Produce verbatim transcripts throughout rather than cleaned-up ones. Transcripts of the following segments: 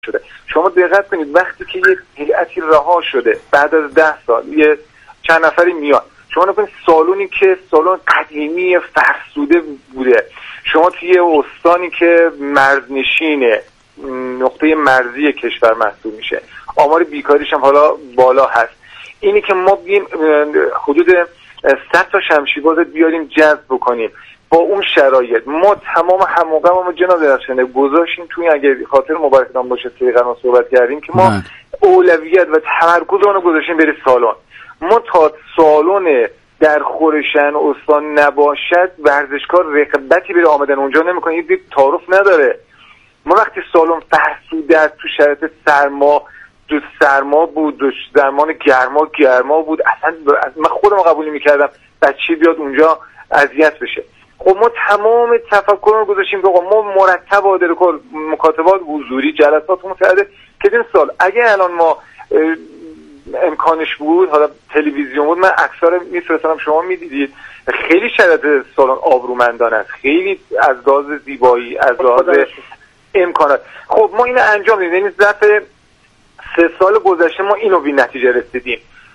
شده. شما دقت کنید وقتی که یک هیئتی رها شده بعد از ده سال یه چند نفری میاد، شما نکنید سالونی که سالن قدیمی فرسوده بوده، شما توی یه استانی که مرزنشینه، نقطه مرزی کشور محسوب میشه، آمار بیکاریش هم حالا بالا هست، اینی که ما بیم حدود صد تا شمشیرباز بیاریم جذب بکنیم با اون شرایط، ما تمام هموقع ما جناب درخشنده گذاشتیم توی، اگه خاطر مبارکتان باشه سریقا ما صحبت کردیم که ما نه. اولویت و تمرکز اونو گذاشتیم بری سالن. ما تا سالن در خورشن استان نباشد ورزشکار رغبتی بره آمدن اونجا نمیکنه، یه تعارف نداره. ما وقتی سالن فرسوده است تو شرایط سرما، دو سرما بود، دو زمان گرما گرما بود، اصلا من خودم قبول میکردم بچه بیاد اونجا اذیت بشه. خب ما تمام تفکر رو گذاشتیم که ما مرتب عادل کل مکاتبات حضوری جلسات متعدد که این سال اگه الان ما امکانش بود، حالا تلویزیون بود، من اکثر میفرستم شما میدیدید، خیلی شرایط سالن آبرومندانه است، خیلی از لحاظ زیبایی، از لحاظ امکانات. خب ما اینو انجام دادیم، یعنی ظرف سه سال گذشته ما اینو به نتیجه رسیدیم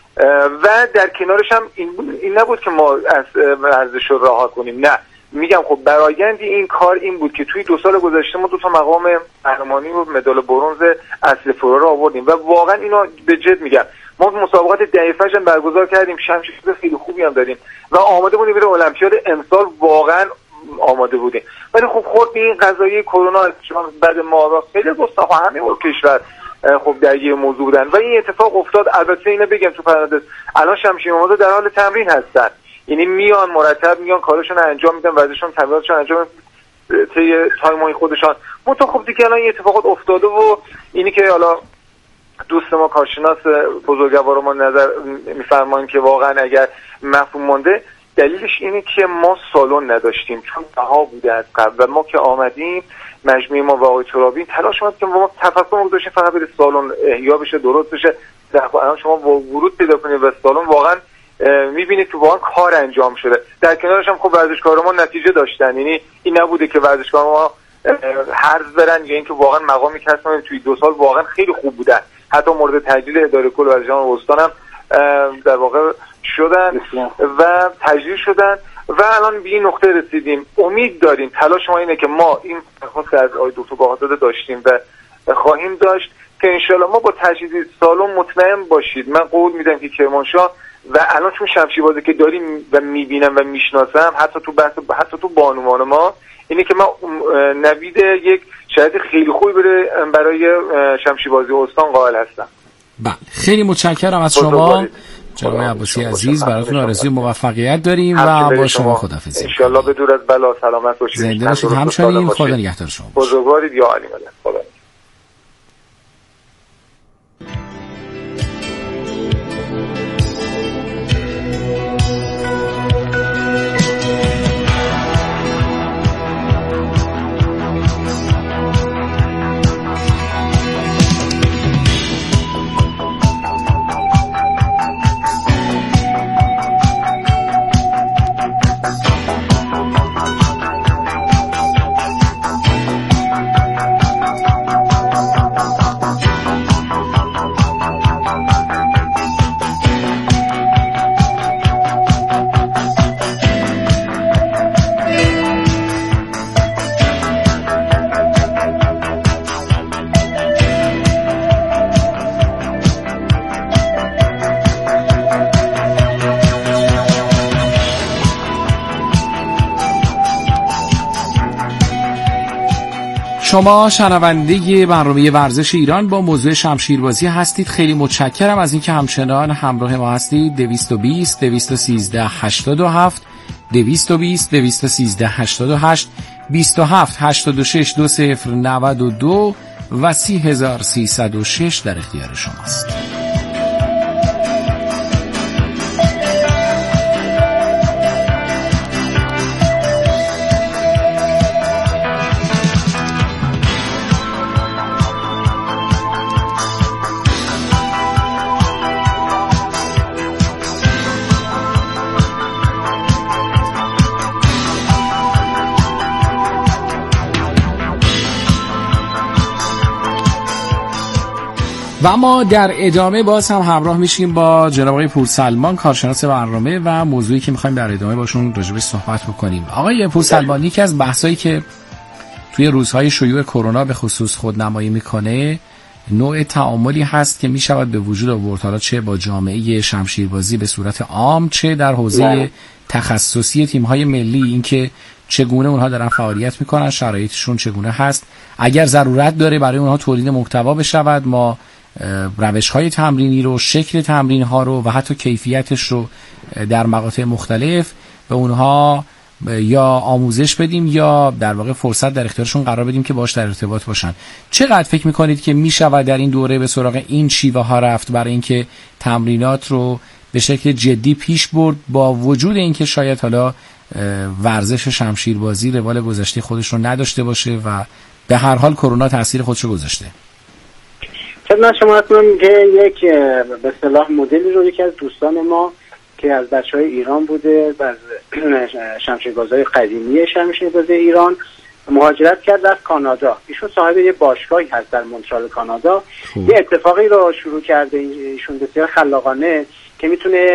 و در کنارش هم این, این نبود که ما از ورزش رو رها کنیم، نه، میگم خب برآیند این کار این بود که توی دو سال گذشته ما دو تا مقام قهرمانی و مدال برنز اصل فرو رو آوردیم و واقعا اینو به جد میگم، ما مسابقات دقیقش هم برگزار کردیم، شمشیر خیلی خوبی هم داریم و آماده بودیم برای المپیاد امسال، واقعا آماده بودیم. ولی خب خود به این قضیه کرونا بعد ما خیلی گستاخ همه کشور خب در یه موضوع بودن و این اتفاق افتاد. البته اینو بگم تو پرانتز الان شمشیربازا در حال تمرین هستن، یعنی میان مرتب میان کارشون رو انجام میدن، ورزششون تمریناتشون انجام طی تایمای خودشان. منتها خب دیگه الان این اتفاقات افتاده و اینی که حالا دوست ما کارشناس بزرگوار ما نظر میفرمایند که واقعا اگر مفهوم مونده، دلیلش اینه که ما سالن نداشتیم، چون رها بوده از قبل و ما که آمدیم مجموعه ما و آقای ترابی تلاش کرد که ما تفکر ما داشتیم فقط بره سالن احیا بشه، درست بشه. الان شما ورود پیدا کنید به سالن واقعا میبینید که واقعا کار انجام شده. در کنارش هم خب ورزشکارا ما نتیجه داشتن، یعنی این نبوده که ورزشکارا ما هرز برن یا اینکه واقعا مقامی کسب توی دو سال واقعا خیلی خوب بودن، حتی مورد تجلیل اداره کل ورزشان استان هم در واقع شدن و تجلیل شدن و الان به این نقطه رسیدیم. امید داریم، تلاش ما اینه که ما این خاص از آقای دکتر باهادزاده داشتیم و خواهیم داشت که انشالله ما با تجهیز سالن مطمئن باشید. من قول میدم که کرمانشاه و الان چون شمشیربازی که داریم و میبینم و میشناسم حتی تو بحث حتی تو بانوان ما اینه که ما نوید یک شاید خیلی خوبی بره برای شمشیربازی استان قائل هستم. بله، خیلی متشکرم از شما جناب عباسی عزیز، براتون آرزوی موفقیت داریم و با شما خداحافظی. ان شاء الله به دور از بلا سلامت باشید. زنده باشید. همچنین خدا نگهدار شما. بزرگوارید یا علی مدد. خدا. شما شنونده برنامه ورزش ایران با موضوع شمشیربازی هستید. خیلی متشکرم از اینکه همچنان همراه ما هستید. دویست و بیست دویست و سیزده هشتاد و هفت دویست و بیست دویست و سیزده هشتاد و هشت بیست و هفت هشتاد و شش دو صفر نود و دو و سی هزار سیصد و شش در اختیار شماست. و ما در ادامه باز هم همراه میشیم با جناب آقای پورسلمان، کارشناس برنامه، و موضوعی که میخوایم در ادامه باشون راجبش صحبت بکنیم. آقای پورسلمان، یکی از بحثایی که توی روزهای شیوع کرونا به خصوص خودنمایی میکنه نوع تعاملی هست که میشود به وجود آورد، حالا چه با جامعه شمشیربازی به صورت عام، چه در حوزه تخصصی تیم‌های ملی، اینکه چگونه اونها دارن فعالیت میکنن، شرایطشون چگونه هست، اگر ضرورت داره برای اونها تولید محتوا بشود، ما روش‌های تمرینی رو، شکل تمرین‌ها رو و حتی کیفیتش رو در مقاطع مختلف به اونها یا آموزش بدیم یا در واقع فرصت در اختیارشون قرار بدیم که باش در ارتباط باشن. چقدر فکر میکنید که میشود در این دوره به سراغ این شیوه ها رفت برای اینکه تمرینات رو به شکل جدی پیش برد، با وجود اینکه شاید حالا ورزش شمشیربازی روال گذشته خودش رو نداشته باشه و به هر حال کرونا تاثیر خودش رو گذاشته؟ خدمت شما هستم که یک به اصطلاح مدلی رو یکی از دوستان ما که از بچهای ایران بوده، از شمشیربازای قدیمی شمشیربازی ایران مهاجرت کرد رفت کانادا. ایشون صاحب یه باشگاهی هست در مونترال کانادا. خوب. یه اتفاقی رو شروع کرده ایشون بسیار خلاقانه که میتونه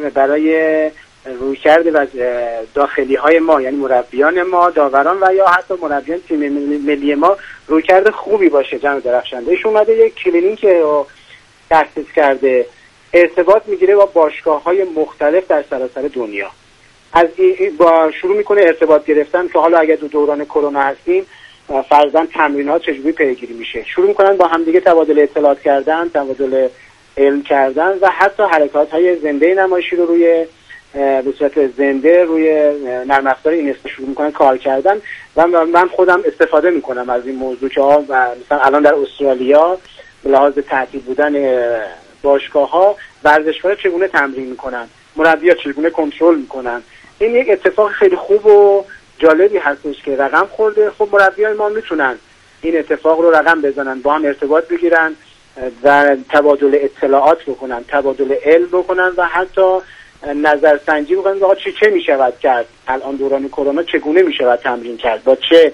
برای رویکرد و داخلی های ما، یعنی مربیان ما، داوران و یا حتی مربیان تیم ملی ما رویکرد خوبی باشه. جناب درخشنده ایشون اومده یک کلینیک رو تأسیس کرده، ارتباط میگیره با باشگاه‌های مختلف در سراسر دنیا. از با شروع میکنه ارتباط گرفتن که حالا اگر تو دوران کرونا هستیم فرضاً تمرینات چجوری پیگیری میشه، شروع میکنن با همدیگه تبادل اطلاعات کردن، تبادل علم کردن و حتی حرکات‌های زنده نمایشی رو روی به صورت زنده روی نرم افزار اینستا شروع میکنن کار کردن. و من خودم استفاده میکنم از این موضوع که ها و مثلا الان در استرالیا به لحاظ تعطیل بودن باشگاه‌ها ورزشکارا چگونه تمرین میکنن، مربی‌ها چگونه کنترل میکنن. این یک اتفاق خیلی خوب و جالبی هستش که رقم خورده. خب مربیان ما میتونن این اتفاق رو رقم بزنن، با هم ارتباط بگیرن و تبادل اطلاعات بکنن، تبادل علم بکنن و حتی نظرسنجی بکنن که چه چه میشود کرد الان دوران کرونا، چگونه میشود تمرین کرد، با چه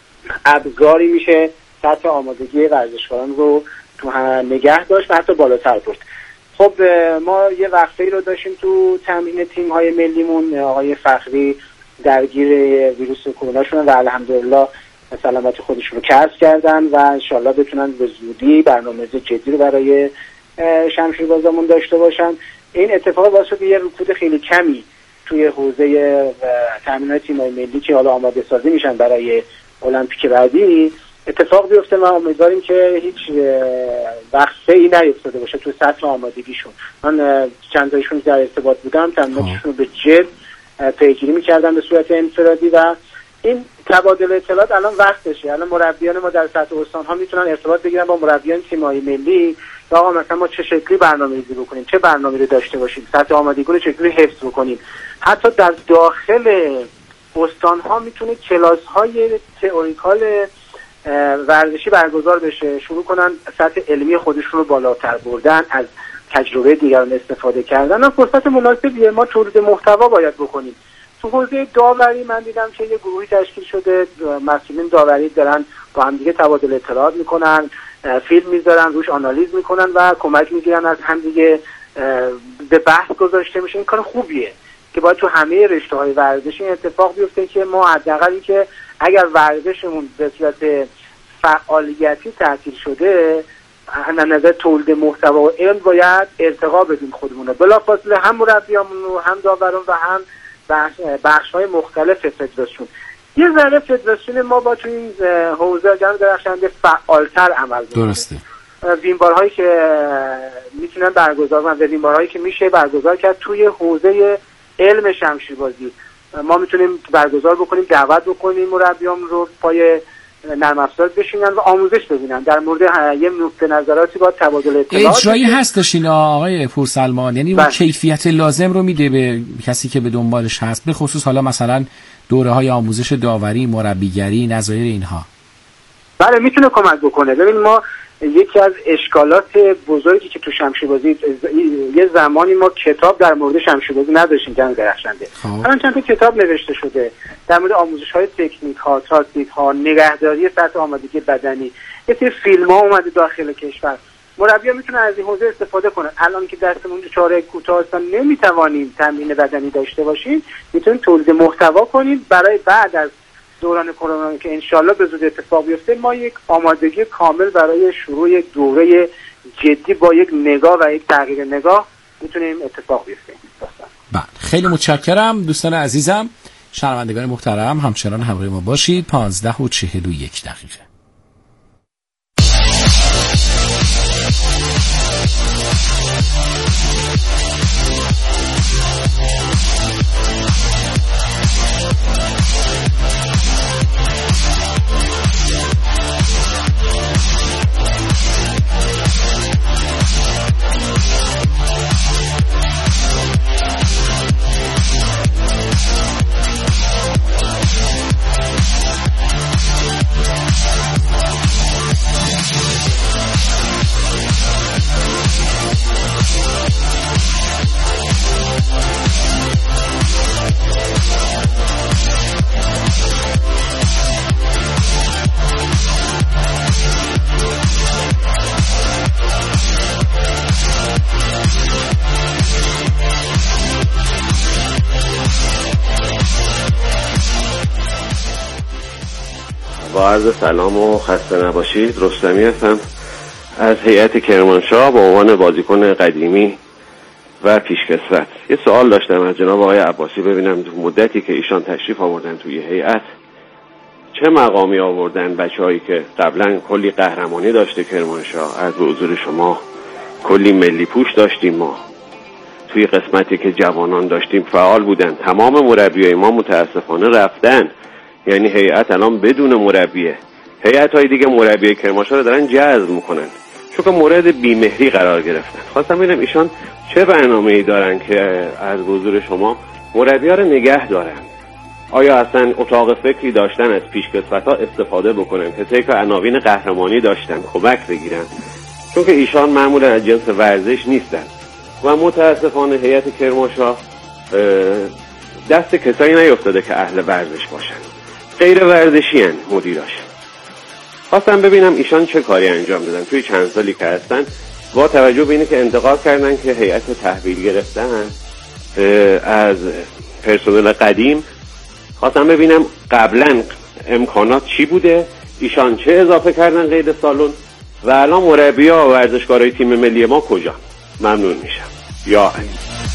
ابزاری میشه سطح آمادگی ورزشکاران رو تو نگه داشت و حتی بالاتر برد. خب ما یه وقفه‌ای رو داشتیم تو تمرین تیم‌های ملیمون، آقای فخری درگیر ویروس کرونا شدن و الحمدلله سلامت خودشون رو کسب کردن و انشالله بتونن به زودی برنامه‌ریزی جدی رو برای شمشیربازامون داشته باشن. این اتفاق باعث شد یه رکود خیلی کمی توی حوزه تمرینات تیم‌های ملی که حالا آماده سازی میشن برای المپیک بعدی اتفاق بیفته و امیدواریم که هیچ وقفه‌ای نیفتاده باشه تو سطح آمادگیشون. من چند تایشون در ارتباط بودم، تمریناتشون رو به جد پیگیری می‌کردم به صورت انفرادی و این تبادل اطلاعات الان وقتشه. الان مربیان ما در سطح استان‌ها میتونن ارتباط بگیرن با مربیان تیم‌های ملی که آقا مثلا ما چه شکلی برنامه‌ریزی بکنیم، چه برنامه‌ای رو داشته باشیم، سطح آمادگی رو چجوری حفظ بکنیم. حتی در داخل استان‌ها میتونه کلاس‌های تئوریکال ورزشی برگزار بشه، شروع کنن سطح علمی خودشون رو بالاتر بردن، از تجربه دیگران استفاده کردن. و فرصت مناسبیه، ما تولید محتوا باید بکنیم. تو حوزه داوری من دیدم که یه گروهی تشکیل شده، مسئولین داوری دارن با هم دیگه تبادل اطلاعات میکنن، فیلم میذارن روش آنالیز میکنن و کمک میگیرن از هم دیگه، به بحث گذاشته میشه. این کار خوبیه که باید تو همه رشته‌های ورزشی این اتفاق بیفته که ما حداقل که اگر ورزشمون به صورت فعالیتی تعطیل شده، از نظر تولید محتوا و علم باید ارتقا بدیم خودمون رو، بلافاصله هم مربیامون رو، هم داوران و هم بخش‌های مختلف فدراسیون. یه ذره فدراسیون ما با تو این حوزه جناب درخشنده فعالتر عمل کنه. درسته. وینبارهایی که میتونن برگزار کنن و وینبارهایی که میشه برگزار کرد توی حوزه علم شمشیربازی ما میتونیم برگزار بکنیم، دعوت بکنیم مربیان رو پای نرم افزار بشینن و آموزش ببینن در مورد یه نقطه نظراتی با تبادل اطلاعات. اجرایی هستش اینا آقای پورسلمان، یعنی اون کیفیت لازم رو میده به کسی که به دنبالش هست، به خصوص حالا مثلا دوره های آموزش داوری، مربیگری، نظایر اینها. بله میتونه کمک بکنه. ببین ما یکی از اشکالات بزرگی که تو شمشیربازی یه زمانی ما کتاب در مورد شمشیربازی نداشتیم جناب درخشنده. الان چند تا کتاب نوشته شده در مورد آموزش‌های تکنیک ها، تاکتیک ها، نگهداری سطح آمادگی بدنی. یه سری فیلم‌ها اومده داخل کشور. مربی‌ها میتونن از این حوزه استفاده کنن. الان که دستمون چاره کوتاه هستن نمیتوانیم تمرین بدنی داشته باشیم، میتونیم تولید محتوا کنیم برای بعد از دوران کرونا که انشالله به زودی اتفاق بیفته ما یک آمادگی کامل برای شروع یک دوره جدی با یک نگاه و یک تغییر نگاه میتونیم اتفاق بیفته. بله خیلی متشکرم دوستان عزیزم، شنوندگان محترم، همچنان همراه ما باشید. پانزده و چهل و یک دقیقه. با عرض سلام و خسته نباشید. رستمی هستم از هیئت کرمانشاه به عنوان بازیکن قدیمی و پیشکسوت. یه سوال داشتم از جناب آقای عباسی، ببینم تو مدتی که ایشان تشریف آوردن توی هیئت چه مقامی آوردن بچه‌هایی که قبلا کلی قهرمانی داشته کرمانشاه، از به حضور شما کلی ملی پوش داشتیم، ما توی قسمتی که جوانان داشتیم فعال بودن. تمام مربیای ما متاسفانه رفتن، یعنی هیئت الان بدون مربیه. هیئت‌های دیگه مربی کرمانشاه رو دارن جذب میکنن چون که مورد بیمهری قرار گرفتن. خواستم ببینم ایشان چه برنامه‌ای دارن که از حضور شما مربی‌ها رو نگه دارن. آیا اصلا اتاق فکری داشتن از پیشکسوت‌ها استفاده بکنن که طی عناوین قهرمانی داشتن کمک بگیرن، چون که ایشان معمولا از جنس ورزش نیستن و متاسفانه هیئت کرمانشاه دست کسایی نیفتاده که اهل ورزش باشن، غیر ورزشی هن مدیراش. خواستم ببینم ایشان چه کاری انجام دادن توی چند سالی که هستن، با توجه به اینه که انتقاد کردن که هیئت تحویل گرفتن از پرسنل قدیم. خواستم ببینم قبلا امکانات چی بوده، ایشان چه اضافه کردن قید سالن و الان مربی‌ها و ورزشکارای تیم ملی ما کجا؟ ممنون میشم. یا علی.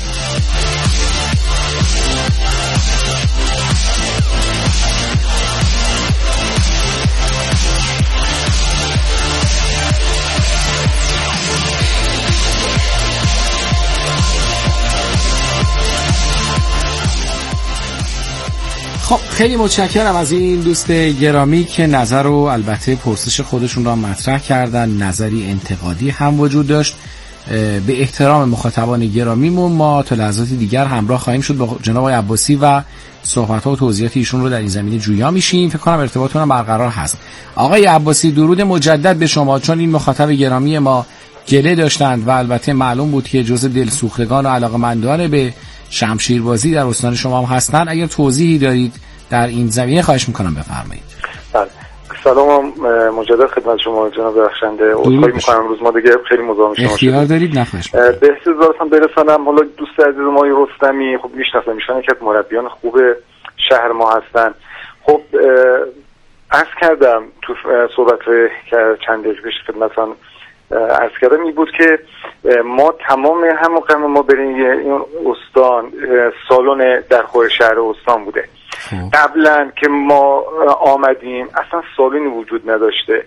خب خیلی متشکرم از این دوست گرامی که نظر و البته پرسش خودشون را مطرح کردن. نظری انتقادی هم وجود داشت. به احترام مخاطبان گرامیمون ما تا لحظات دیگر همراه خواهیم شد با جناب آقای عباسی و صحبت‌ها و توضیحات ایشون رو در این زمینه جویا میشیم. فکر کنم ارتباطتون هم برقرار هست. آقای عباسی درود مجدد به شما، چون این مخاطب گرامی ما گله داشتند و البته معلوم بود که جزء دلسوختگان و علاقه‌مندان به شمشیربازی در استان شما هم هستن. اگر توضیحی دارید در این زمینه خواهش میکنم بفرمایید. بله سلام مجدد خدمت شما جناب درخشنده. عذرخواهی میکنم امروز ما دیگه خیلی مزاحم شما شدیم. اختیار دارید نخواهش. به احتضارتون برسانم. حالا دوست عزیز ما رستمی خب میشناسم، ایشون یکی از مربیان خوب شهر ما هستن. خب عرض کردم تو صحبت که چند دقیقه پیش خدمتتون عرض کردم این بود که ما تمام هم موقع ما بریم این استان سالن در خور شهر استان بوده. قبلا که ما آمدیم اصلا سالونی وجود نداشته،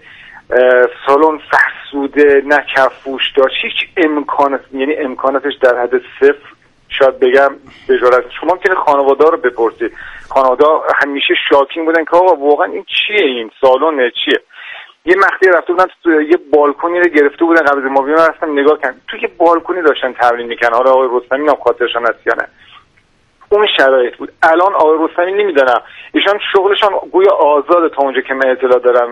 سالن فرسوده، نه کفوش داشت، هیچ امکانات، یعنی امکاناتش در حد صفر شاید بگم بجارت. شما میتونید خانواده رو بپرسید، خانواده همیشه شاکین بودن که آقا واقعا این چیه، این سالن چیه. یه مقطعی رفته بودن تو یه بالکنی رو گرفته بودن قبل از ما بیان، رفتم نگاه کردم تو یه بالکنی داشتن تمرین میکنن. حالا آقای رستمی نام خاطرشان هست یا نه، اون شرایط بود. الان آقای رستمی نمیدونم، ایشان شغلشان گویا آزاده تا اونجا که من اطلاع دارم.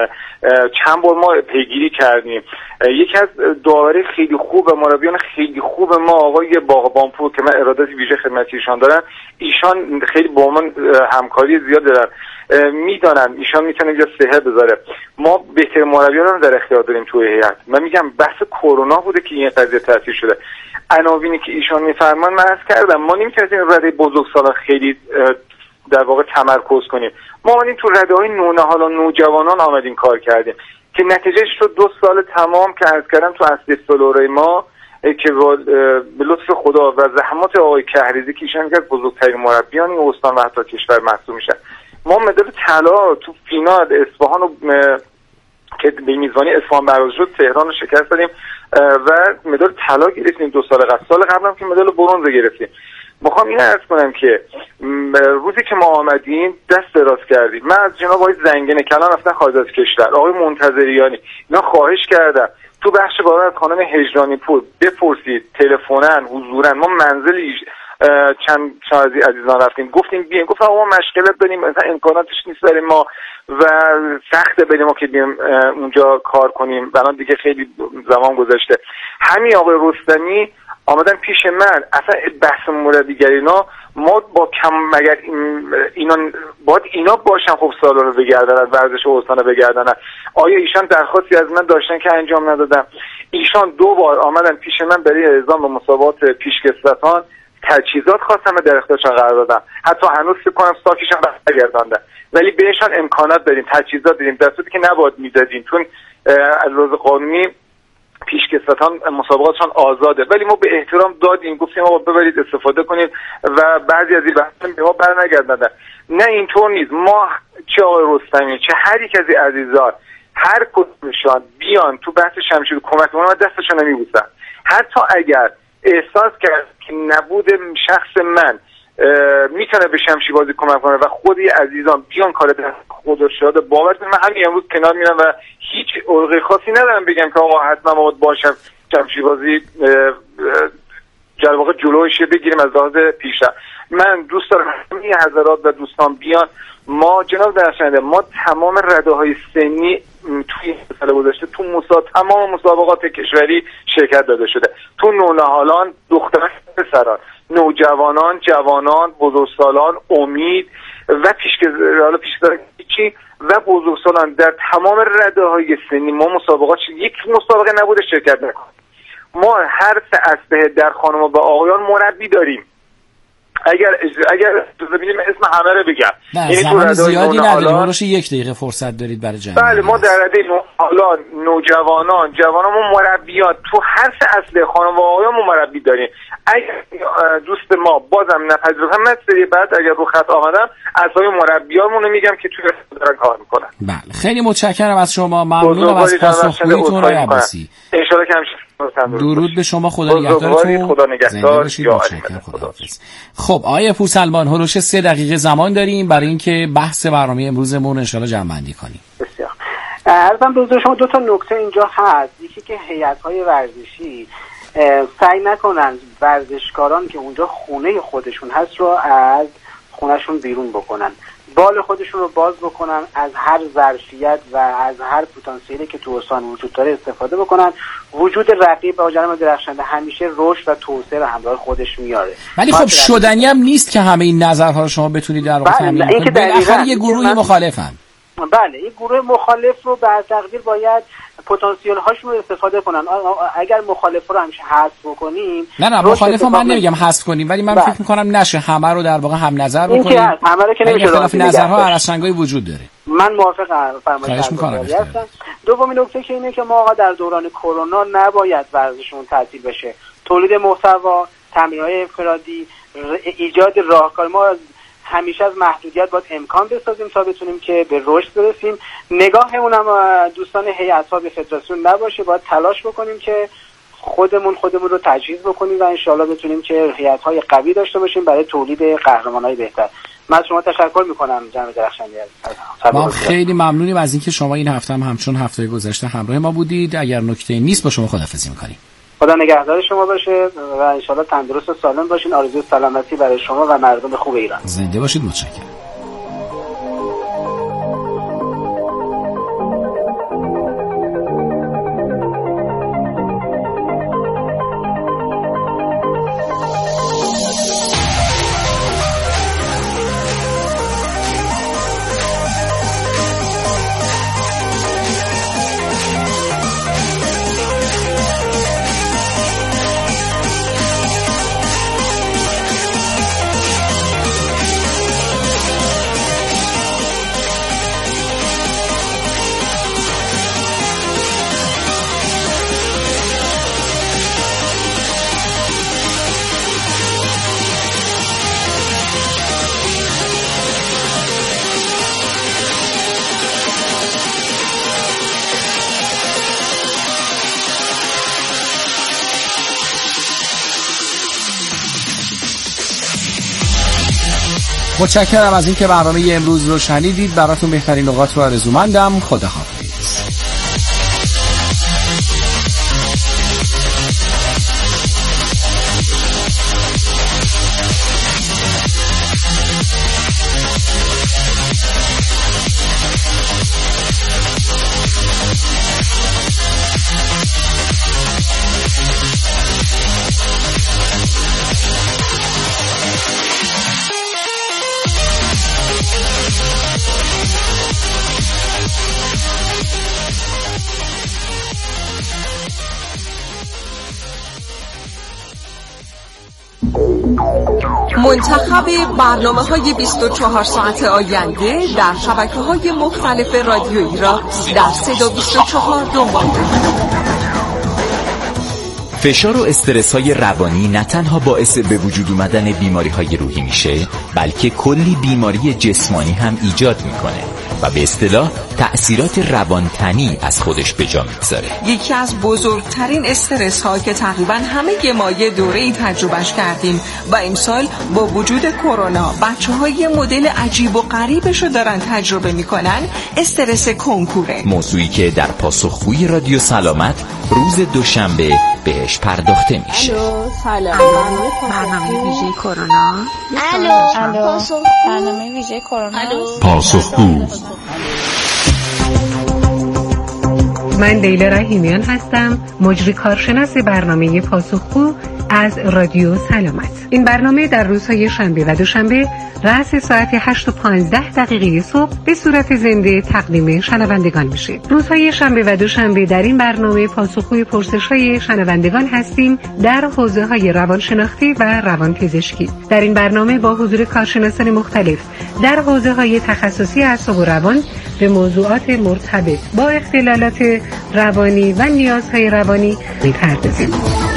چند بار ما پیگیری کردیم. یکی از داوری خیلی خوب و مربیان خیلی خوب ما آقای باغبانپور که من ارادت ویژه خدمت ایشان دارم، ایشان خیلی با من همکاری زیاد دارن. میدانن ایشان میتونه اینجا سهه بذاره. ما بهتر مربیان رو در اختیار داریم توی هیئت. من میگم بحث کرونا بوده که این قضیه تاثیر شده. عناوینی که ایشان میفرمان من عرض کردم ما نمیتونیم رده بزرگسالان خیلی در واقع تمرکز کنیم. ما آمدیم تو رده‌های نونهالان نوجوانان آمدیم کار کردیم که نتیجهش شد دو سال تمام که عرض کردم تو اصلی فلورای ما که به لطف خدا و زحمات آقای کهریزی که ایشان از بزرگترین مربیان این استان و حتی کشور محسوب میشن، ما مدال طلا تو فینال اصفهان رو که به میزبانی اصفهان برگزار شد تهران رو شکست دادیم و مدال طلا گرفتیم. دو سال قبل سال قبلم که مدال برنز گرفتیم. میخوام این عرض کنم که روزی که ما آمدیم دست دراز کردیم. من از جناب آقای زنگنه کلان رفتن خارج از کشور، آقای منتظریانی اینا خواهش کردم تو بخش بالا از خانم هجرانی پور بپرسید تلفنن حضورن ما منزل چند چند عزیزان رفتیم گفتیم بیاین، گفتم آقا ما مشکلات داریم مثلا امکاناتش نیست برای ما و سخته برای ما که بیایم اونجا کار کنیم، الان دیگه خیلی زمان گذشته. همین آقای رستمی آمدن پیش من اصلا بحث مربیگری اینا ما با کم مگر اینا باید اینا باشن خب سالن رو بگردن ورزش استان رو بگردن. آیا ایشان درخواستی از من داشتن که انجام ندادم؟ ایشان دو بار آمدن پیش من برای اعزام به مسابقات پیشکسوتان تجهیزات خواستم و در اختیارشان قرار دادم. حتی هنوز فکر کنم ساکشون برگرداندن ولی بهشان امکانات دادیم، تجهیزات دادیم در صورتی که نباید میدادیم چون از لحاظ قانونی پیشکسوتان مسابقاتشان آزاده ولی ما به احترام دادیم، گفتیم آقا ببرید استفاده کنید و بعضی از این بحثا به ما برنگردوندن. نه اینطور نیست. ما چه آقای رستمی چه هر یک از عزیزان هر کدومشان بیان تو بحث شمشیر کمک کنن و دستشون نمیبوسن. حتی اگر احساس کرد که نبود شخص من میتونه به شمشیر بازی کمک کنه و خود عزیزان بیان کار دست خود شده باور کنید من همین امروز کنار میرم و هیچ علقه خاصی ندارم بگم که آقا حتما ما باید باشم شمشیر بازی در واقع جلویش بگیریم از لحاظ پیشرفت. من دوست دارم همه حضرات و دوستان بیان. ما جناب درخشنده ما تمام رده‌های سنی توی سال گذشته تو مسا... تمام مسابقات کشوری شرکت داده شده. تو نونهالان دختران پسران، نوجوانان، جوانان، بزرگسالان، امید و پیشکسوتان پیشکسوتان چی و بزرگسالان در تمام رده‌های سنی ما مسابقات یک مسابقه نبوده شرکت نکنیم. ما هر سه اسبه در خانم و آقایان مربی داریم. اگر اگر ببینیم اسم همه رو بگم یعنی زمان زیادی نداریم وراش یک دقیقه فرصت دارید برای جمع. بله ما در رده حالا نوجوانان جوانان ما مربیات تو هر سه اصل خانم و آقایان ما مربی داریم. اگر دوست ما بازم نپذیرفتن من سری بعد اگر رو خط آمدم اسمای مربیامون رو میگم که توی دارن کار میکنن. بله خیلی متشکرم از شما، ممنونم از پاسخگوییتون آقای عباسی. ان شاء الله که همیشه درود به شما، خدا نگهدارتون. خدا نگهدار. خداحافظ. خب آقای پورسلمان هولوش سه دقیقه زمان داریم برای اینکه بحث برنامه امروزمون ان شاء الله جمع بندی کنیم. بسیار. عرضم به حضور شما دو تا نکته اینجا هست. یکی که هیئت‌های ورزشی سعی نکنن ورزشکاران که اونجا خونه خودشون هست رو از خونهشون بیرون بکنن، بال خودشون رو باز بکنن، از هر ظرفیت و از هر پتانسیلی که تو استان وجود داره استفاده بکنن. وجود رقیب با جناب درخشنده همیشه رشد و توسعه رو همراه خودش میاره. ولی خب شدنی هم نیست که همه این نظرها رو شما بتونید در واقع تامین کنید. بالاخره یه گروهی مخالفن. بله این گروه مخالف رو به تقدیر باید پتانسیل هاشون رو استفاده کنن. اگر مخالف رو همیشه حذف بکنیم نه نه مخالف رو من نمیگم حذف کنیم ولی من بله. فکر میکنم نشه همه رو در واقع هم نظر بکنیم. این که همه رو که نمیشه اختلاف نظرها هراسنگایی وجود داره. من موافقم فرمایشتون هستم. دومین نکته که اینه که ما آقا در دوران کرونا نباید ورزشمون تعطیل بشه. تولید محتوا، تمرین‌های انفرادی، ایجاد راهکار، ما همیشه از محدودیت باید امکان بسازیم تا بتونیم که به رشد برسیم. نگاهمون هم دوستان هیئت‌ها به فدراسیون نباشه، باید تلاش بکنیم که خودمون خودمون رو تجهیز بکنیم و انشالله بتونیم که هیئت‌های قوی داشته باشیم برای تولید قهرمان‌های بهتر. من از شما تشکر می‌کنم جناب درخشنده. ما خیلی ممنونیم از اینکه شما این هفته هم همچون هفته گذشته همراه ما بودید. اگر نکته نیست با شما خداحافظی می‌کنیم. خدا نگهدار شما باشه و انشالله تندرست و سالم باشین. آرزوی سلامتی برای شما و مردم خوب ایران. زنده باشید. متشکرم. متشکرم از اینکه برنامه امروز رو شنیدید. براتون بهترین اوقات رو آرزومندم. خداحافظ. منتخب برنامه‌های بیست و چهار ساعت آینده در شبکه‌های مختلف رادیویی را در صدا بیست و چهار دنبال کنید. فشار و استرس‌های روانی نه تنها باعث به وجود اومدن بیماری‌های روحی میشه، بلکه کلی بیماری جسمانی هم ایجاد میکنه و به اصطلاح تأثیرات روانتنی از خودش به جا میگذاره. یکی از بزرگترین استرس ها که تقریبا همه ما یه دوره‌ای تجربهش کردیم و امسال با وجود کرونا بچه‌ها یه مدل عجیب و غریبش رو دارن تجربه میکنن، استرس کنکوره. موضوعی که در پاسخگوی رادیو سلامت روز دوشنبه بهش پرداخته میشه. الو سلام. برنامه ویژه کرونا. الو الو برنامه ویژه کرونا. پاسخگو. من لیلا رحیمیان هستم، مجری کارشناس برنامه پاسخگو از رادیو سلامت. این برنامه در روزهای شنبه و دوشنبه رأس ساعت هشت و پانزده دقیقه صبح به صورت زنده تقدیم شنوندگان میشه. روزهای شنبه و دوشنبه در این برنامه پاسخگوی پرسش‌های شنوندگان هستیم در حوزه‌های روانشناختی و روانپزشکی. در این برنامه با حضور کارشناسان مختلف در حوزه‌های تخصصی اعصاب و روان به موضوعات مرتبط با اختلالات روانی و نیازهای روانی می‌پردازیم.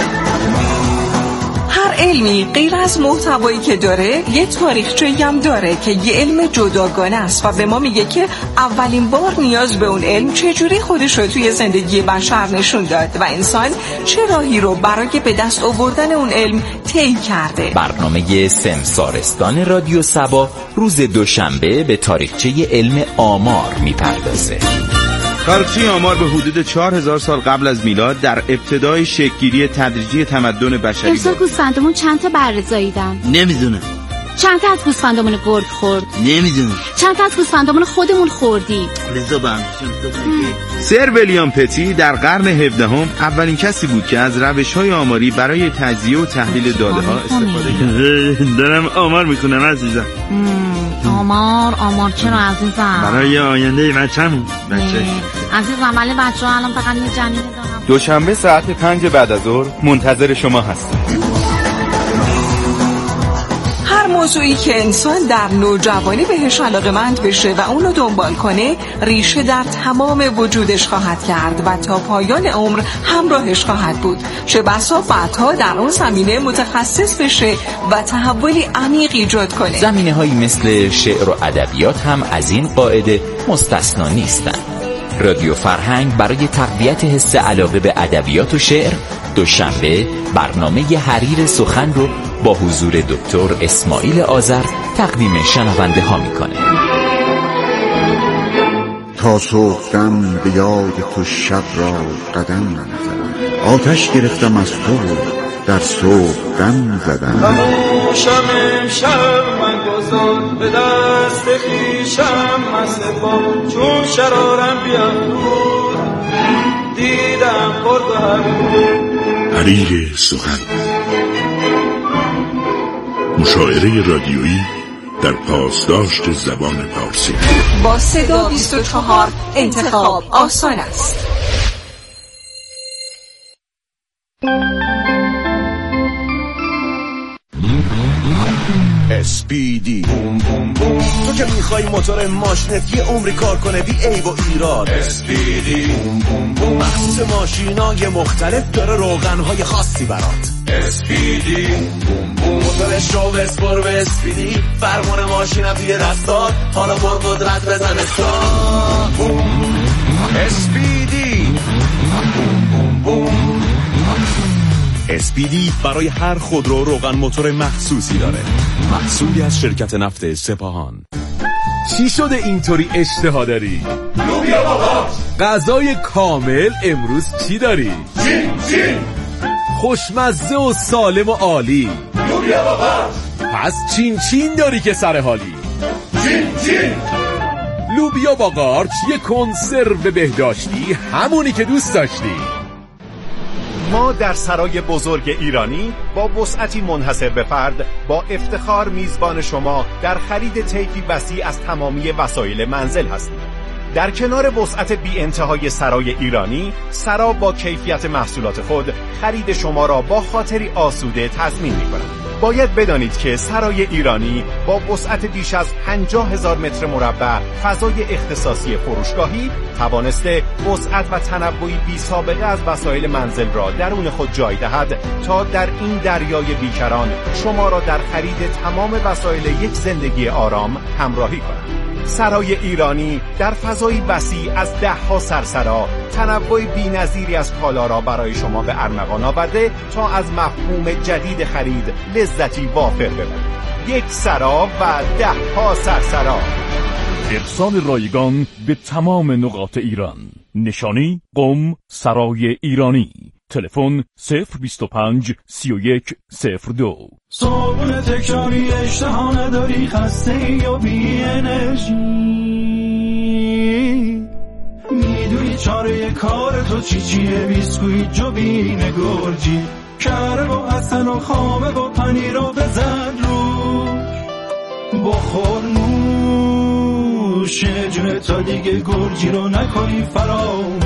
هر علمی غیر از محتوایی که داره یه تاریخچه‌ای هم داره که یه علم جداگانه است و به ما میگه که اولین بار نیاز به اون علم چجوری خودش رو توی زندگی بشر نشون داد و انسان چه راهی رو برای به دست آوردن اون علم طی کرده. برنامه سمسارستان رادیو سبا روز دوشنبه به تاریخچه علم آمار میپردازه. تاریخچه آمار به حدود چهار هزار سال قبل از میلاد در ابتدای شکل‌گیری تدریجی تمدن بشری. امسال گوسفندمون چند تا بره زاییدن؟ نمیدونم. چند تا از گوسفندمون گرگ خورد؟ نمیدونم. چند تا از گوسفندمون خودمون خوردیم؟ رضا بهم. سر ویلیام پتی در قرن هفدهم اولین کسی بود که از روش‌های آماری برای تجزیه و تحلیل داده‌ها استفاده کرد. دارم آمار می‌کنم عزیزم. آمار آمار چرا عزیزم؟ برای آینده بچه‌مون. بچه. عزیزم ولی بچه‌ها الان فقط یه جنینه دارم. دوشنبه ساعت پنج بعد از ظهر منتظر شما هستم. هر موضوعی که انسان در نوجوانی بهش علاقه‌مند بشه و اونو دنبال کنه ریشه در تمام وجودش خواهد کرد و تا پایان عمر همراهش خواهد بود. چه بسا بعدها در اون زمینه متخصص بشه و تحولی عمیق ایجاد کنه. زمینه‌هایی مثل شعر و ادبیات هم از این قاعده مستثنا نیستند. رادیو فرهنگ برای تقویت حس علاقه به ادبیات و شعر دوشنبه برنامه حریر سخن رو با حضور دکتر اسماعیل آذر تقدیم شنونده ها میکنه. تا صبحدم به یاد تو شب را قدم نزدم، آتش گرفتم از تو در صبحدم زدم. خموشم امشب من گذار به دست خویشم مسبا، چون شرارم بیامرود دیدم خورد هر حریر سخن، مشاعره رادیویی در پاسداشت زبان فارسی. با صدا بیست و چهار انتخاب آسان است. اسپیدی بوم بوم بوم، تو که میخوای موتور ماشینت یه عمری کار کنه بی عیب و ایراد. اسپیدی بوم بوم بوم، مخصوص ماشینای مختلف داره روغنهای خاصی برات. اسپیدی بوم بوم، موتورش رو بسپر به اسپیدی، فرمون ماشینم توی دستات، حالا پر قدرت بزن استارت. بوم اسپیدی بوم بوم بوم. اسپیدی برای هر خودرو روغن موتور مخصوصی داره. محصولی از شرکت نفت سپاهان. چی شده اینطوری اشتها داری؟ لوبیا با قارچ. غذای کامل امروز چی داری؟ چین چین. خوشمزه و سالم و عالی. لوبیا با قارچ. پس چین چین داری که سر حالی. چین چین. لوبیا با قارچ یه کنسرو بهداشتی، همونی که دوست داشتی. ما در سرای بزرگ ایرانی با وسعتی منحصر به فرد با افتخار میزبان شما در خرید طیفی وسیع از تمامی وسایل منزل هستیم. در کنار وسعت بی انتهای سرای ایرانی، سرا با کیفیت محصولات خود خرید شما را با خاطری آسوده تضمین می‌کند. باید بدانید که سرای ایرانی با وسعت بیش از پنجاه هزار متر مربع فضای اختصاصی فروشگاهی توانسته وسعت و تنوعی بی سابقه از وسایل منزل را درون خود جای دهد تا در این دریای بیکران شما را در خرید تمام وسایل یک زندگی آرام همراهی کند. سرای ایرانی در فضای وسیع از ده ها سرسرا تنوع بی‌نظیری از کالا را برای شما به ارمغان آورده تا از مفهوم جدید خرید لذتی وافر ببرید. یک سرا و ده ها سرسرا. ارسال رایگان به تمام نقاط ایران. نشانی قم سرای ایرانی. تلفن صفر بیست و پنج سی و یک صفر دو. صبح تکراری اشتها نداری، خسته ای یا بی انرژی، میدونی چاره کار تو چی چیه؟ بیسکویت جوبین گرجی، کره با حسن و خامه با پنیر رو بزن روش، بخور نوش جونه تا دیگه گرجی رو نکنی فراموش.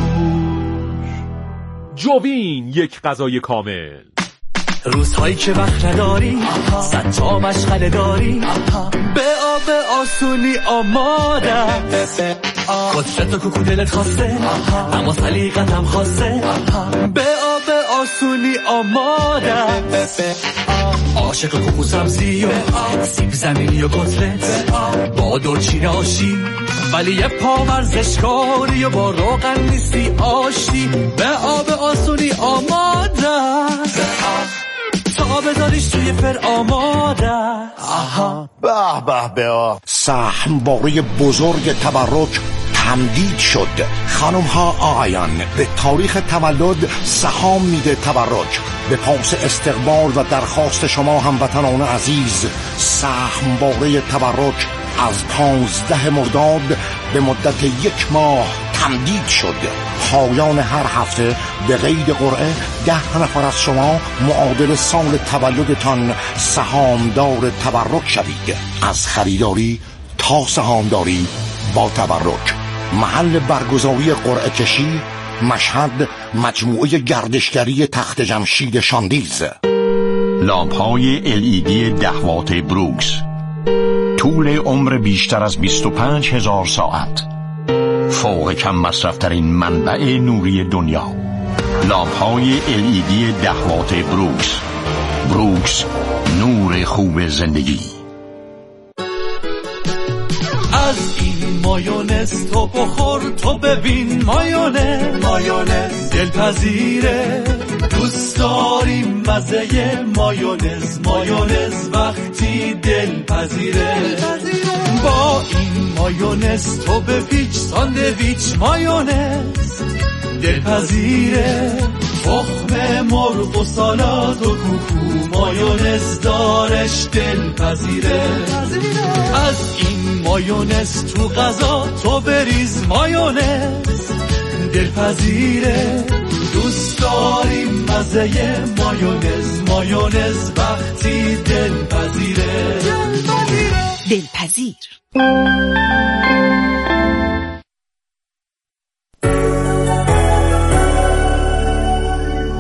جوبین، یک غذای کامل. روزهایی که وقت نداری، صد تا مشغله داری، به آب آسونی آماده، قدرت و کوکو دلت خواسته، اما سلیقت هم خواسته، به آب آسونی آماده، عاشق کوکو سبزی و سیب زمینی و کتلت، با دورچین آشی، ولی یه پا ورزشکاری و با روغن نیستی آشی، به آب آسونی آماده، تا بذاریش توی فر آماده. آها به به به سهم باری بزرگ تبرک تمدید شد. خانم ها آقایان، به تاریخ تولد سهام میده تبرک. به پاس استقبال و درخواست شما هموطنان عزیز، سهم باری تبرک از پانزده مرداد به مدت یک ماه تمدید شد. پایان هر هفته به قید قرعه ده نفر از شما معادل سال تولدتان سهامدار تبرک شوید. از خریداری تا سهامداری با تبرک. محل برگزاری قرعه کشی مشهد، مجموعه گردشگری تخت جمشید شاندیز. لامپ‌های ال ای دی ده وات بروکس، طول عمر بیشتر از بیست و پنج هزار ساعت، فوق کم مصرفترین منبع نوری دنیا. لامپ‌های ال ای دی ده وات بروکس. بروکس، نور خوب زندگی. از این مایونز تو بخور، تو ببین مایونز، مایونز دلپذیره، دوست داریم مزه مایونز، مایونز وقتی دلپذیره، با این مایونز تو بپیچ ساندویچ، مایونز دلپذیره، تخم مرغ و سالاد و کوکو، مایونز دارش دلپذیره، از این مایونز تو غذا تو بریز، مایونز دلپذیره، دوست داریم مزه مایونز، مایونز وقتی دلپذیره، دلپذیر.